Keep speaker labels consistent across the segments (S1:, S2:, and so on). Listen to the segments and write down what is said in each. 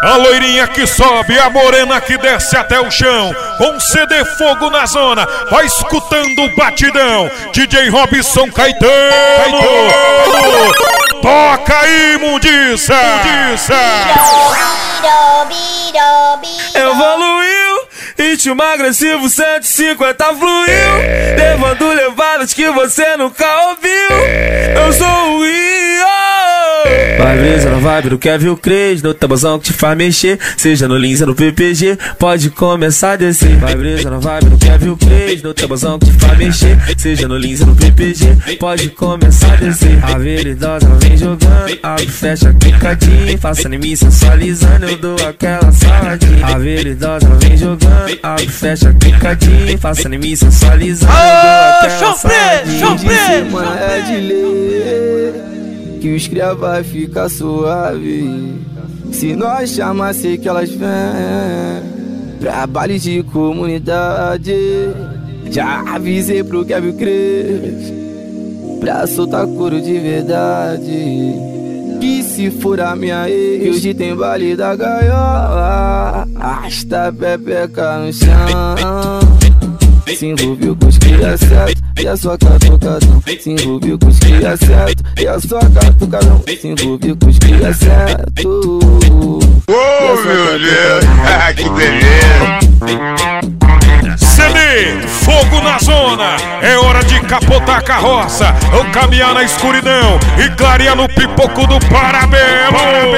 S1: A loirinha que sobe, a morena que desce até o chão, com CD Fogo na Zona, vai escutando o batidão. DJ Robson Caetano. Toca aí, mundiça!
S2: Evoluiu, ritmo agressivo 150 fluiu, levando levadas que você nunca ouviu. Eu sou o Rio. Vai brisa na vibe do Kevin Cres, no tabuzão que te faz mexer, seja no Lins ou no PPG, pode começar a descer. Vai brisa na vibe do Kevin Cres, no tabuzão que te faz mexer, seja no Lins ou no PPG, pode começar a descer. A veridosa ela vem jogando, abre, fecha, clicadinho, faça em mim sensualizando, eu dou aquela saladinha. A veridosa ela vem jogando, abre, fecha, clicadinho, faça em mim sensualizando, eu dou aquela saladinha.
S3: Mano, é de ler que os cria vai ficar suave. Se nós chamar, sei que elas vêm pra baile de comunidade. Já avisei pro Kevin Cres pra soltar couro de verdade. Que se for a minha ex, hoje tem baile da gaiola. Arrasta a pepeca no chão. Se envolveu com os cria certo e a sua catucadão. Se envolveu com os cria certo e a sua catucadão. Se envolveu com os cria certo.
S4: Oh meu Deus, que beleza.
S1: CD Fogo na Zona, é hora de capotar a carroça, ou caminhar na escuridão e clarear no pipoco do Parabelo.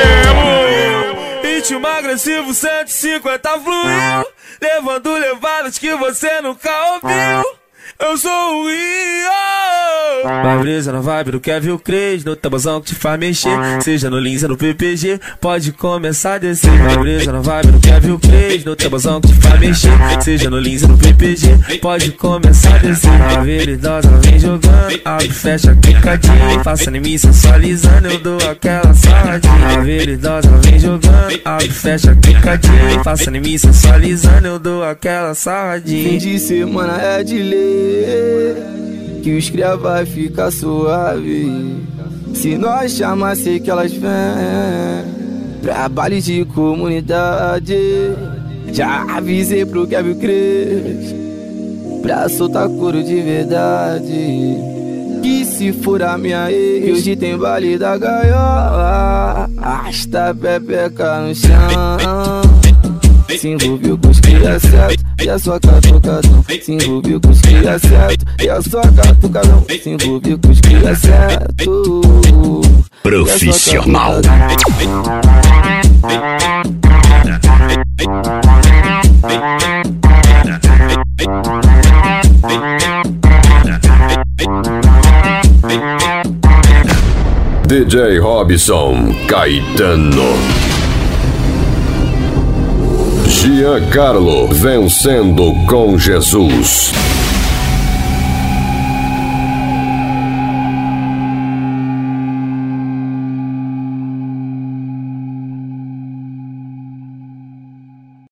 S2: Ritmo agressivo 150 fluiu, levando levadas que você nunca ouviu. Eu sou o Rio. Vai brisa na vibe do Kevin Cres, no tabuzão que te faz mexer, seja no Lins ou no PPG, pode começar a descer. Vai brisa na vibe do Kevin Cres, no tabuzão que te faz mexer, seja no Lins ou no PPG, pode começar a descer. A veridosa ela vem jogando, abre, fecha, clicadinho, faça em mim sensualizando, eu dou aquela saladinha. A veridosa ela vem jogando, abre, fecha, clicadinho, faça em mim sensualizando, eu dou aquela saladinha.
S3: Fim de semana é de ler que os cria vai ficar suave. Se nós chamar, sei que elas vêm pra baile de comunidade. Já avisei pro Kevin Cres pra soltar couro de verdade. Que se for a minha ex, hoje tem baile da gaiola. Arrasta a pepeca no chão. Se envolveu com os cria certo e a sua catucadão. Se envolveu com os cria certo e a sua catucadão. Se envolveu com os cria certo.
S4: Profissional. DJ Robson Caetano. Giancarlo vencendo com Jesus.